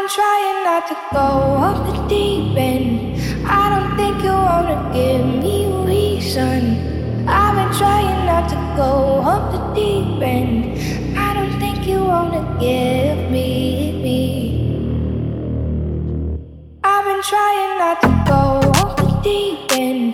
trying not to go off the deep end. I don't think you wanna give me a reason. I've been trying not to go off the deep end. I don't think you wanna give me. I've been trying not to go off the deep end.